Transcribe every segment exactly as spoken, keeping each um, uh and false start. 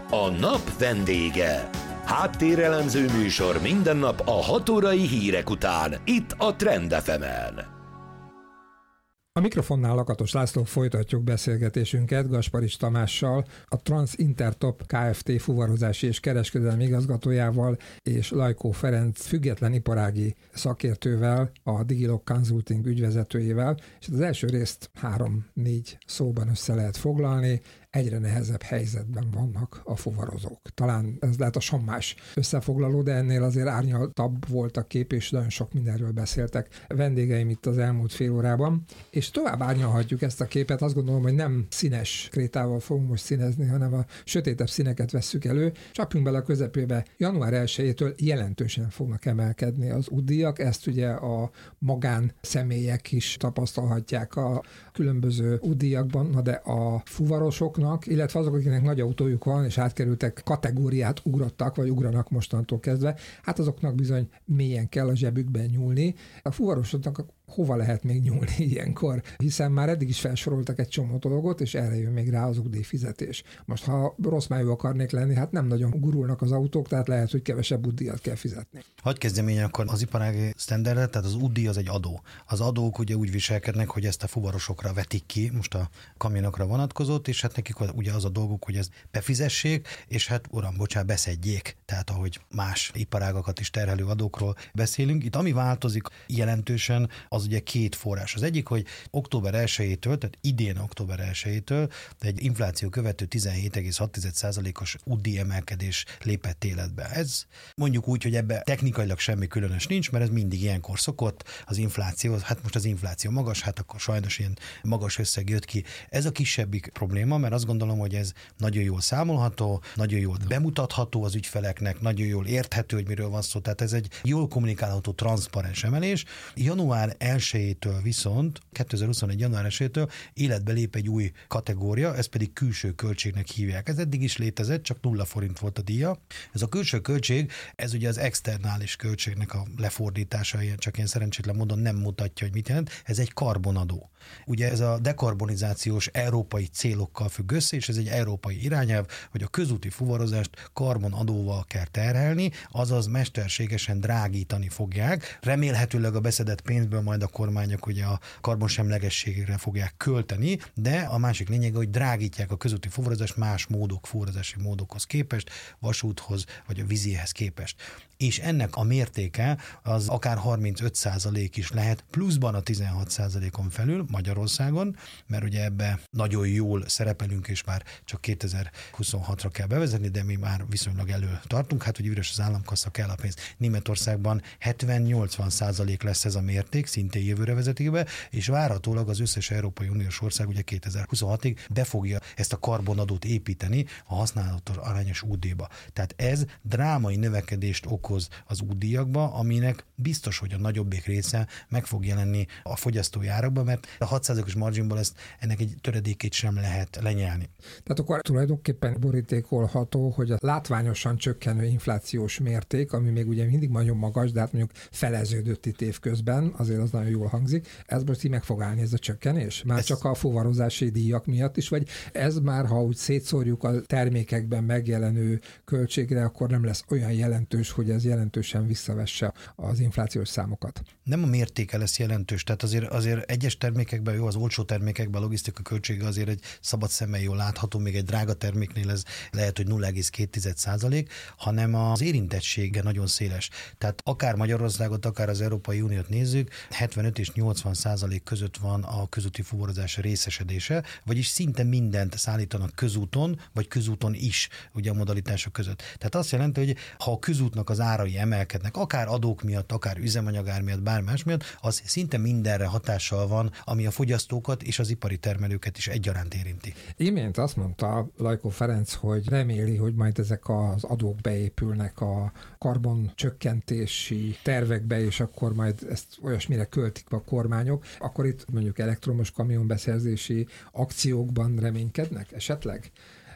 A nap vendége. Háttérelemző műsor minden nap a hat órai hírek után, itt a Trend ef emen. A mikrofonnál Lakatos László, folytatjuk beszélgetésünket Gasparics Tamással, a Trans Intertop Kft. Fuvarozási és kereskedelmi igazgatójával, és Lajkó Ferenc független iparági szakértővel, a Digilog Consulting ügyvezetőjével, és az első részt három-négy szóban össze lehet foglalni. Egyre nehezebb helyzetben vannak a fuvarozók. Talán ez lehet a sommás összefoglaló, de ennél azért árnyaltabb volt a kép, és nagyon sok mindenről beszéltek vendégeim itt az elmúlt fél órában. És tovább árnyalhatjuk ezt a képet, azt gondolom, hogy nem színes krétával fogunk most színezni, hanem a sötétebb színeket vesszük elő. Csapjunk bele a közepébe. január elsejétől jelentősen fognak emelkedni az útdíjak, ezt ugye a magán személyek is tapasztalhatják a különböző útdíjakban, na de a fuvarosok, illetve azok, akiknek nagy autójuk van, és átkerültek, kategóriát ugrottak, vagy ugranak mostantól kezdve, hát azoknak bizony mélyen kell a zsebükben nyúlni. A fuvarosoknak hova lehet még nyúlni ilyenkor? Hiszen már eddig is felsoroltak egy csomó dolgot, és erre jön még rá az útdíjfizetés. Most, ha rossz májú akarnék lenni, hát nem nagyon gurulnak az autók, tehát lehet, hogy kevesebb útdíjat kell fizetni. Hadd kezdjem én akkor az iparági sztenderdet, tehát az útdíj az egy adó. Az adók ugye úgy viselkednek, hogy ezt a fuvarosokra vetik ki, most a kamionokra vonatkozott, és hát nekik ugye az a dolguk, hogy ezt befizessék, és hát uram, bocsánat, beszedjék. Tehát ahogy más iparágakat is terhelő adókról beszélünk. Itt ami változik jelentősen, az ugye két forrás. Az egyik, hogy október elsejétől, tehát idén október elsejétől egy infláció követő tizenhét egész hat százalékos útdíj emelkedés lépett életbe. Ez mondjuk úgy, hogy ebbe technikailag semmi különös nincs, mert ez mindig ilyenkor szokott, az infláció, hát most az infláció magas, hát akkor sajnos ilyen magas összeg jött ki. Ez a kisebbik probléma, mert azt gondolom, hogy ez nagyon jól számolható, nagyon jól bemutatható az ügyfeleknek, nagyon jól érthető, hogy miről van szó, tehát ez egy jól kommunikálható, transzparens emelés. január elsejétől viszont, kétezer-huszonegy. január elsejétől életbe lép egy új kategória, ez pedig külső költségnek hívják. Ez eddig is létezett, csak nulla forint volt a díja. Ez a külső költség, ez ugye az externális költségnek a lefordítása, ilyen csak ilyen szerencsétlen módon nem mutatja, hogy mit jelent. Ez egy karbonadó. Ugye ez a dekarbonizációs európai célokkal függ össze, és ez egy európai irányelv, hogy a közúti fuvarozást karbonadóval kell terhelni, azaz mesterségesen drágítani fogják. Remélhetőleg a beszedett pénzből majd a kormányok ugye a karbonsemlegességre fogják költeni, de a másik lényeg, hogy drágítják a közúti fuvarozást más módok, fuvarozási módokhoz képest, vasúthoz vagy a vízihez képest. És ennek a mértéke az akár harmincöt százalék is lehet, pluszban a tizenhat százalékon felül Magyarországon, mert ugye ebbe nagyon jól szerepelünk, és már csak kétezer-huszonhatra kell bevezetni, de mi már viszonylag elő tartunk, hát hogy üres az államkassa, kell a pénz. Németországban hetven-nyolcvan százalék lesz ez a mérték, szintén jövőre vezetik be, és várhatólag az összes Európai Uniós ország ugye kétezer-huszonhatig be fogja ezt a karbonadót építeni a használatos arányos útdíjba. Tehát ez drámai növekedést okoz az útdíjakba, aminek biztos, hogy a nagyobbik része meg fog jelenni a fogyasztói árakban, mert a hat százalékos marginból ezt ennek egy töredékét sem lehet lenyelni. Tehát akkor tulajdonképpen borítékolható, hogy a látványosan csökkenő inflációs mérték, ami még ugye mindig nagyon magas, de hát mondjuk feleződött itt évközben, azért az nagyon jól hangzik, ez most így meg fog állni ez a csökkenés? Már ez csak a fuvarozási díjak miatt is, vagy ez már, ha úgy szétszórjuk a termékekben megjelenő költségre, akkor nem lesz olyan jelentős, hogy ez jelentősen visszavesse az inflációs számokat? Nem a mértéke lesz jelentős, tehát azért, azért egyes termékekben, jó, az olcsó termékekben a logisztika költsége azért egy szabad szemmel jól látható, még egy drága terméknél ez lehet, hogy nulla egész két százalék, hanem az érintettsége nagyon széles. Tehát akár Magyarországot, akár az Európai Uniót nézzük, hetvenöt és nyolcvan százalék között van a közúti fuvarozás részesedése, vagyis szinte mindent szállítanak közúton, vagy közúton is, ugye a modalitások között. Tehát azt jelenti, hogy ha a közútnak az árai emelkednek, akár adók miatt, akár üzemanyagár miatt, bármás miatt, az szinte mindenre hatással van, ami a fogyasztókat és az ipari termelőket is egyaránt érinti. Imént azt mondta Lajkó Ferenc, hogy reméli, hogy majd ezek az adók beépülnek a karboncsökkentési tervekbe, és akkor majd ezt olyasmire költik a kormányok, akkor itt mondjuk elektromos kamionbeszerzési akciókban reménykednek esetleg?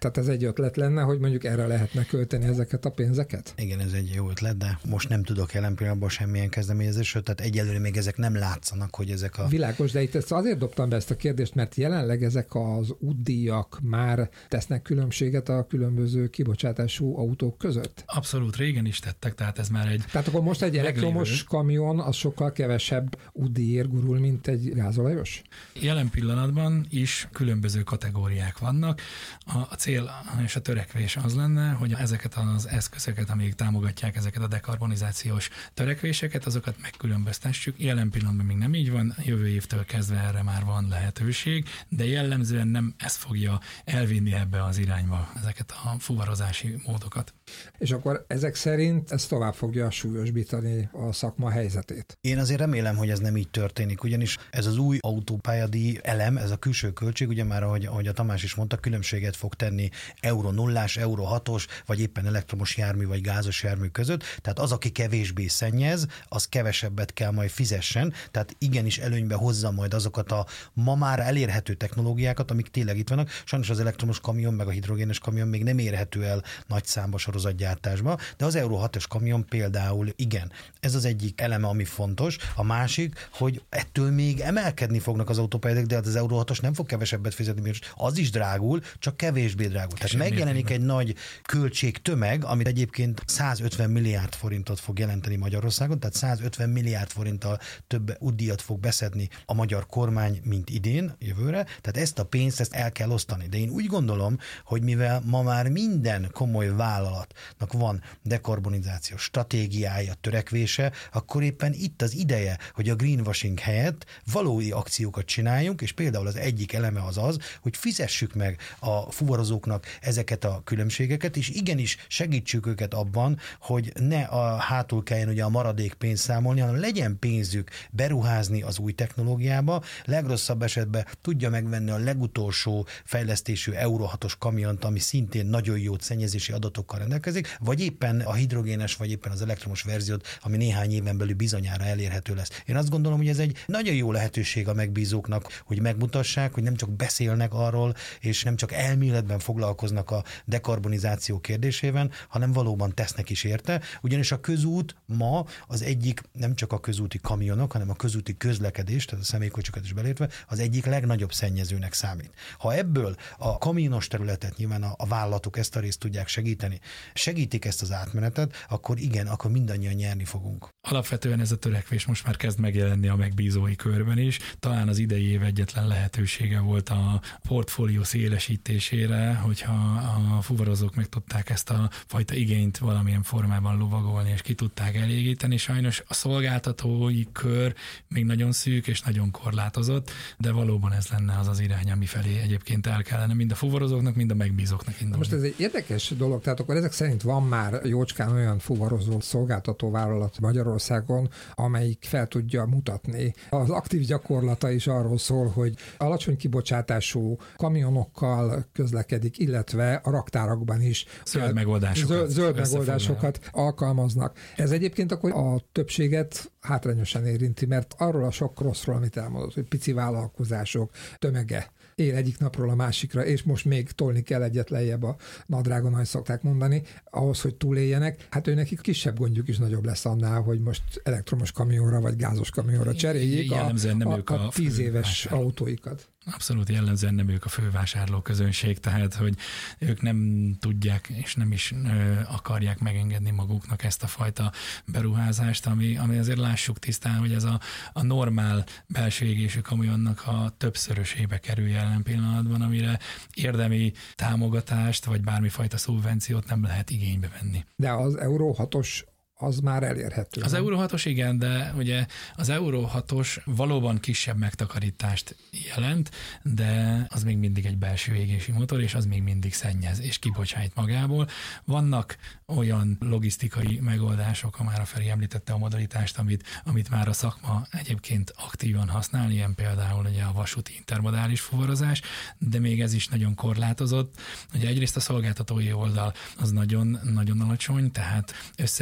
Tehát ez egy ötlet lenne, hogy mondjuk erre lehetne költeni ezeket a pénzeket? Igen, ez egy jó ötlet, de most nem tudok jelen pillanatban semmilyen kezdeményezésről, tehát egyelőre még ezek nem látszanak, hogy ezek a... Világos, de itt ezt azért dobtam be ezt a kérdést, mert jelenleg ezek az útdíjak már tesznek különbséget a különböző kibocsátású autók között? Abszolút, régen is tettek, tehát ez már egy... Tehát akkor most egy elektromos meglévő kamion az sokkal kevesebb útdíjért gurul, mint egy gázolajos? Jelen pillanatban is különböző kategóriák vannak. A, a cél és a törekvés az lenne, hogy ezeket az eszközöket, amik támogatják ezeket a dekarbonizációs törekvéseket, azokat megkülönböztessük. Jelen pillanatban még nem így van, jövő évtől kezdve erre már van lehetőség, de jellemzően nem ez fogja elvinni ebbe az irányba ezeket a fuvarozási módokat. És akkor ezek szerint ez tovább fogja súlyosbítani a szakma helyzetét? Én azért remélem, hogy ez nem így történik, ugyanis ez az új autópályadíj elem, ez a külső költség, ugye már ahogy, ahogy a Tamás is mondta, különbséget fog tenni euró nullás, euró hatos, vagy éppen elektromos jármű, vagy gázos jármű között. Tehát az, aki kevésbé szennyez, az kevesebbet kell majd fizessen, tehát igenis előnybe hozza majd azokat a ma már elérhető technológiákat, amik tényleg itt vannak. Sajnos az elektromos kamion, meg a hidrogénes kamion még nem érhető el nagy számba sorozatgyártásba, de az euró hatos kamion például igen. Ez az egyik eleme, ami fontos. A másik, hogy ettől még emelkedni fognak az autópályák, de az euró hatos nem fog kevesebbet fizetni, mert az is drágul, csak kevésbé drágul. Tehát megjelenik egy nagy költségtömeg, amit egyébként százötven milliárd forintot fog jelenteni Magyarországon, tehát százötven milliárd forinttal több útdíjat fog beszedni a magyar kormány, mint idén, jövőre. Tehát ezt a pénzt ezt el kell osztani. De én úgy gondolom, hogy mivel ma már minden komoly vállalatnak van dekarbonizációs stratégiája, törekvése, akkor éppen itt az ideje, hogy a greenwashing helyett valódi akciókat csináljunk, és például az egyik eleme az az, hogy fizessük meg a fuvarozóknak ezeket a különbségeket, és igenis segítsük őket abban, hogy ne a hátul kelljen ugye a maradék pénzt számolni, hanem legyen pénzük beruházni az új technológiába, legrosszabb esetben tudja megvenni a legutolsó fejlesztésű euró hatos kamiont, ami szintén nagyon jó szennyezési adatokkal rendelkezik, vagy éppen a hidrogénes, vagy éppen az elektromos verziót, ami néhány éven belül bizonyára elérhető lesz. Én azt gondolom, hogy ez egy nagyon jó lehetőség a megbízóknak, hogy megmutassák, hogy nem csak beszélnek arról, és nem csak elméletben foglalkoznak a dekarbonizáció kérdésében, hanem valóban tesznek is érte, ugyanis a közút ma az egyik, nem csak a közúti kamionok, hanem a közúti közlekedés, tehát a személykocsikat is belértve, az egyik legnagyobb szennyezőnek számít. Ha ebből a kamionos területet, nyilván a, a vállalatok ezt a részt tudják segíteni, segítik ezt az átmenetet, akkor igen, akkor mindannyian nyerni fogunk. Alapvetően ez a törekvés most már kezd megjelenni a megbízói körben is. Talán az idei év egyetlen lehetősége volt a portfólió szélesítésére, hogyha a fuvarozók meg tudták ezt a fajta igényt valamilyen formában lovagolni, és ki tudták elégíteni. Sajnos a szolgáltatói kör még nagyon szűk és nagyon korlátozott, de valóban ez lenne az az irány, ami felé egyébként el kellene mind a fuvarozóknak, mind a megbízóknak indulni. Most ez egy érdekes dolog, tehát akkor ezek szerint van már jócskán olyan fuvarozó szolgáltató vállalat Magyarországon, amelyik fel tudja mutatni. Az aktív gyakorlata is arról szól, hogy alacsony kibocsátású kamionokkal közlekedik, illetve a raktárakban is zöld megoldásokat, zöld, zöld megoldásokat alkalmaznak. Ez egyébként akkor a többséget hátrányosan érinti, mert arról a sok rosszról, amit elmondott, hogy pici vállalkozások tömege él egyik napról a másikra, és most még tolni kell egyet lejjebb a nadrágon, ahogy szokták mondani, ahhoz, hogy túléljenek. Hát ő nekik kisebb gondjuk is nagyobb lesz annál, hogy most elektromos kamionra vagy gázos kamionra cseréljék a, a, a tíz éves autóikat. Abszolút jellemzően nem ők a fővásárló közönség, tehát hogy ők nem tudják és nem is ö, akarják megengedni maguknak ezt a fajta beruházást, ami, ami azért lássuk tisztán, hogy ez a, a normál belső égésű kamionnak a többszörösébe kerül jelen pillanatban, amire érdemi támogatást vagy bármifajta szubvenciót nem lehet igénybe venni. De az euró hatos az már elérhető. Az euró hatos igen, de ugye az euró hatos valóban kisebb megtakarítást jelent, de az még mindig egy belső égési motor, és az még mindig szennyez és kibocsát magából. Vannak olyan logisztikai megoldások, ha már a Feri említette a modalitást, amit, amit már a szakma egyébként aktívan használ, ilyen például ugye a vasúti intermodális fuvarozás, de még ez is nagyon korlátozott. Ugye egyrészt a szolgáltatói oldal az nagyon, nagyon alacsony, tehát összességében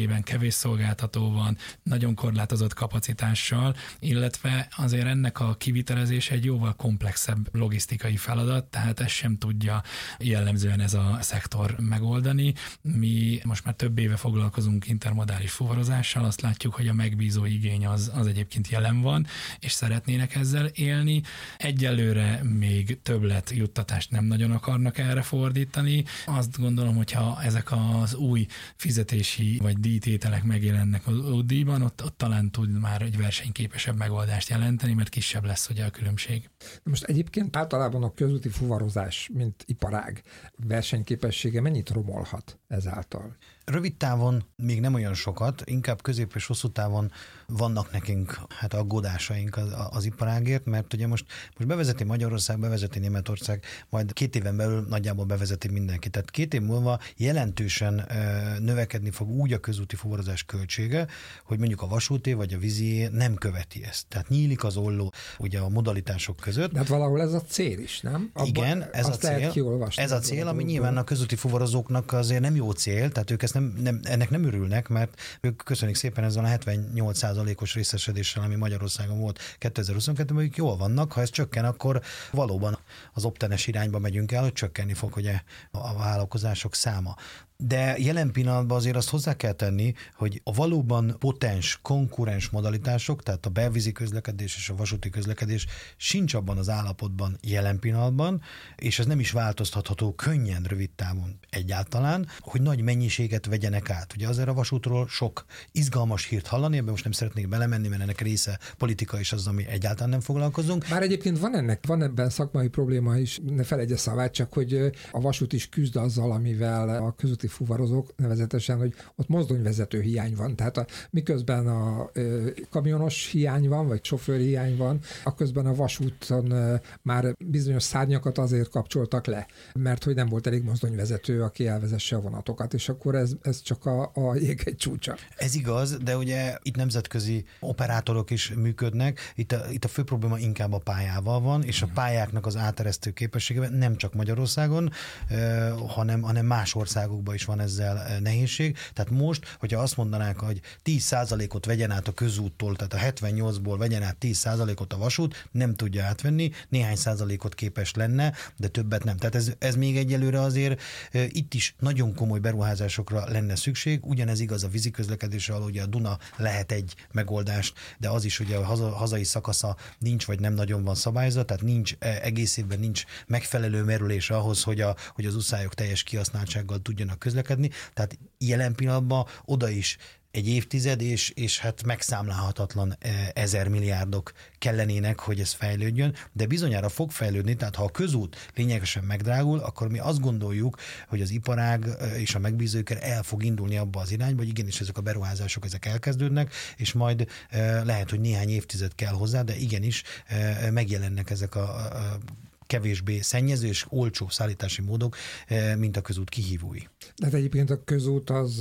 megyében kevés szolgáltató van, nagyon korlátozott kapacitással, illetve azért ennek a kivitelezése egy jóval komplexebb logisztikai feladat, tehát ezt sem tudja jellemzően ez a szektor megoldani. Mi most már több éve foglalkozunk intermodális fuvarozással, azt látjuk, hogy a megbízó igény az, az egyébként jelen van, és szeretnének ezzel élni. Egyelőre még többlet juttatást nem nagyon akarnak erre fordítani. Azt gondolom, hogyha ezek az új fizetési vagy díjtételek megjelennek az díjban, ott, ott talán tud már egy versenyképesebb megoldást jelenteni, mert kisebb lesz ugye a különbség. Most egyébként általában a közúti fuvarozás, mint iparág versenyképessége mennyit romolhat ezáltal? Rövid távon még nem olyan sokat, inkább közép és hosszú távon vannak nekünk hát aggódásaink az, az iparágért, mert ugye most, most bevezeti Magyarország, bevezeti Németország, majd két éven belül nagyjából bevezeti mindenki. Tehát két év múlva jelentősen ö, növekedni fog úgy a közúti fuvarozás költsége, hogy mondjuk a vasúté vagy a vízié nem követi ezt. Tehát nyílik az olló ugye a modalitások között. De hát valahol ez a cél is, nem? Abba, igen, ez a cél, ez a cél, ami nyilván a közúti fuvarozóknak azért nem jó cél, tehát ők ezt nem, nem, ennek nem örülnek, mert ők köszönik szépen ezzel a hetvennyolc százalékos részesedéssel, ami Magyarországon volt kétezer-huszonkettőben, ők jól vannak, ha ez csökken, akkor valóban az optenes irányba megyünk el, hogy csökkenni fog ugye a vállalkozások száma. De jelen pillanatban azért azt hozzá kell tenni, hogy a valóban potens, konkurens modalitások, tehát a belvízi közlekedés és a vasúti közlekedés sincs abban az állapotban jelen pillanatban, és ez nem is változtatható könnyen rövid távon egyáltalán, hogy nagy mennyiséget vegyenek át. Ugye azért a vasútról sok izgalmas hírt hallani, ebben most nem szeretnék belemenni, mert ennek része politika is az, ami egyáltalán nem foglalkozunk. Bár egyébként van ennek, van ebben szakmai probléma is, ne feledje szavát, csak hogy a vasút is küzd azzal, amivel a közúti fuvarozók, nevezetesen, hogy ott mozdonyvezető hiány van. Tehát a, miközben a ö, kamionos hiány van, vagy sofőr hiány van, akközben a vasúton ö, már bizonyos szárnyakat azért kapcsoltak le, mert hogy nem volt elég mozdonyvezető, aki elvezesse a vonatokat, és akkor ez, ez csak a, a jég egy csúcsa. Ez igaz, de ugye itt nemzetközi operátorok is működnek, itt a, itt a fő probléma inkább a pályával van, és a pályáknak az áteresztő képességében nem csak Magyarországon, ö, hanem, hanem más országokban is van ezzel nehézség. Tehát most, hogyha azt mondanák, hogy tíz százalékot vegyen át a közúttól, tehát a hetvennyolcból vegyen át tíz százalékot a vasút, nem tudja átvenni, néhány százalékot képes lenne, de többet nem. Tehát ez, ez még egyelőre azért e, itt is nagyon komoly beruházásokra lenne szükség. Ugyanez igaz a víziközlekedésre, ahol ugye a Duna lehet egy megoldást, de az is ugye a haza, hazai szakasza nincs, vagy nem nagyon van szabályozva, tehát nincs egész évben nincs megfelelő merülés ahhoz, hogy, a, hogy az uszályok teljes kihasználtsággal tudjanak közlekedni, tehát jelen pillanatban oda is egy évtized, és, és hát megszámlálhatatlan ezer milliárdok kellenének, hogy ez fejlődjön, de bizonyára fog fejlődni, tehát ha a közút lényegesen megdrágul, akkor mi azt gondoljuk, hogy az iparág és a megbízókör el fog indulni abba az irányba, hogy igenis ezek a beruházások ezek elkezdődnek, és majd lehet, hogy néhány évtized kell hozzá, de igenis megjelennek ezek a, a kevésbé szennyező és olcsó szállítási módok, mint a közút kihívói. De egyébként a közút az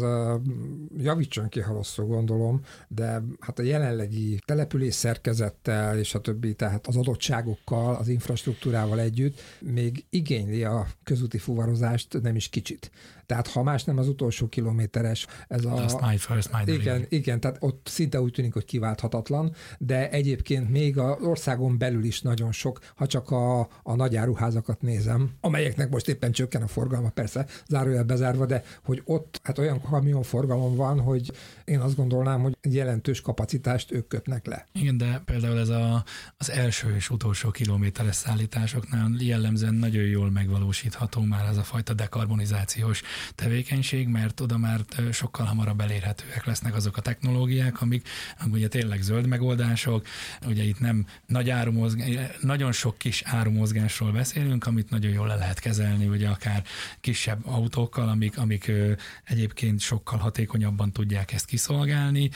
javítson ki, ha rosszul gondolom, de hát a jelenlegi település szerkezettel és a többi, tehát az adottságokkal, az infrastruktúrával együtt még igényli a közúti fuvarozást nem is kicsit. Tehát ha más nem az utolsó kilométeres, ez a... Last mile first mile. Igen, igen, tehát ott szinte úgy tűnik, hogy kiválthatatlan, de egyébként még az országon belül is nagyon sok, ha csak a, a nagyáruházakat nézem, amelyeknek most éppen csökken a forgalma, persze zárójel bezárva, de hogy ott hát olyan kamionforgalom van, hogy én azt gondolnám, hogy jelentős kapacitást ők kötnek le. Igen, de például ez a, az első és utolsó kilométeres szállításoknál jellemzően nagyon jól megvalósítható már ez a fajta dekarbonizációs tevékenység, mert oda már sokkal hamarabb elérhetőek lesznek azok a technológiák, amik ugye tényleg zöld megoldások, ugye itt nem nagy árumozgás, nagyon sok kis árumozgásról beszélünk, amit nagyon jól le lehet kezelni, ugye akár kisebb autókkal, amik, amik egyébként sokkal hatékonyabban tudják ezt kiszolgálni.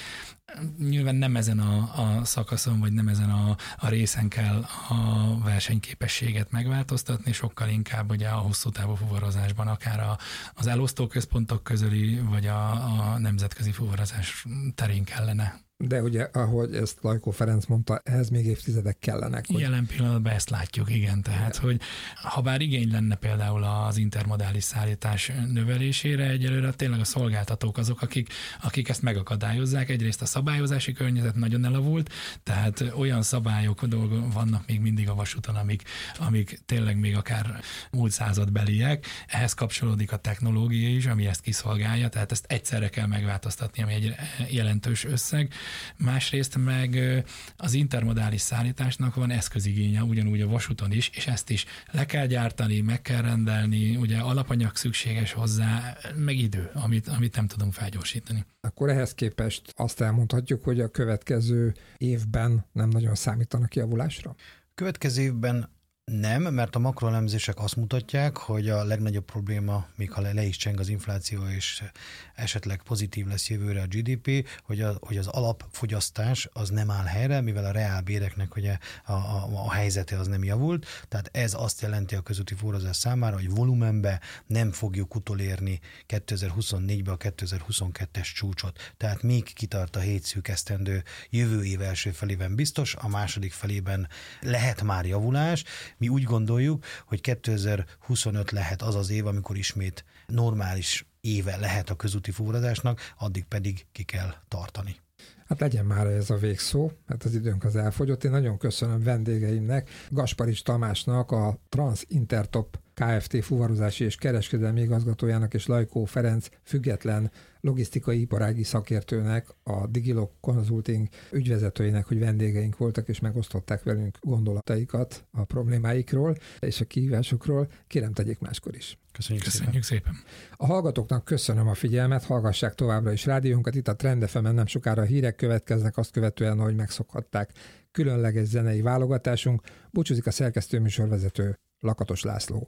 Nyilván nem ezen a, a szakaszon, vagy nem ezen a, a részen kell a versenyképességet megváltoztatni, sokkal inkább ugye a hosszú távú fuvarozásban, akár a, az elosztóközpontok közöli, vagy a, a nemzetközi fuvarozás terén kellene. De ugye, ahogy ezt Lajkó Ferenc mondta, ehhez még évtizedek kellenek. Hogy... Jelen pillanatban ezt látjuk, igen. Tehát, igen. hogy ha bár igény lenne például az intermodális szállítás növelésére, egyelőre tényleg a szolgáltatók azok, akik, akik ezt megakadályozzák. Egyrészt a szabályozási környezet nagyon elavult, tehát olyan szabályok dolgok vannak még mindig a vasúton, amik, amik tényleg még akár múlt századbeliek. Ehhez kapcsolódik a technológia is, ami ezt kiszolgálja, tehát ezt egyszerre kell megváltoztatni, ami egy jelentős összeg. Másrészt meg az intermodális szállításnak van eszközigénye, ugyanúgy a vasúton is, és ezt is le kell gyártani, meg kell rendelni, ugye alapanyag szükséges hozzá, meg idő, amit, amit nem tudunk felgyorsítani. Akkor ehhez képest azt elmondhatjuk, hogy a következő évben nem nagyon számítanak javulásra? Következő évben nem, mert a makroelemzések azt mutatják, hogy a legnagyobb probléma, még ha le, le is cseng az infláció, és esetleg pozitív lesz jövőre a gé dé pé, hogy, a, hogy az alapfogyasztás az nem áll helyre, mivel a reálbéreknek ugye a, a, a helyzete az nem javult. Tehát ez azt jelenti a közúti fuvarozás számára, hogy volumenbe nem fogjuk utolérni kétezer-huszonnégyben a kétezer-huszonkettes csúcsot. Tehát még kitart a hét szűk esztendő jövő év első felében biztos, a második felében lehet már javulás. Mi úgy gondoljuk, hogy kétezer-huszonöt lehet az az év, amikor ismét normális éve lehet a közúti fuvarozásnak, addig pedig ki kell tartani. Hát legyen már ez a végszó, hát az időnk az elfogyott. Én nagyon köszönöm vendégeimnek, Gasparics Tamásnak, a Trans Intertop Kft. Fuvarozási és kereskedelmi igazgatójának és Lajkó Ferenc független logisztikai iparági szakértőnek, a Digilog Consulting ügyvezetőinek, hogy vendégeink voltak és megosztották velünk gondolataikat a problémáikról és a kihívásokról. Kérem, tegyék máskor is. Köszönjük, Köszönjük szépen. szépen. A hallgatóknak köszönöm a figyelmet, hallgassák továbbra is rádiónkat, itt a Trend ef emen nem sokára hírek következnek, azt követően, ahogy megszokhatták. Különleges zenei válogatásunk, búcsúzik a szerkesztőműsorvezető Lakatos László.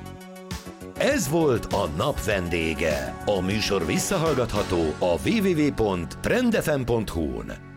Ez volt a nap vendége. A műsor visszahallgatható a double-u double-u double-u pont trend f m pont hu-n.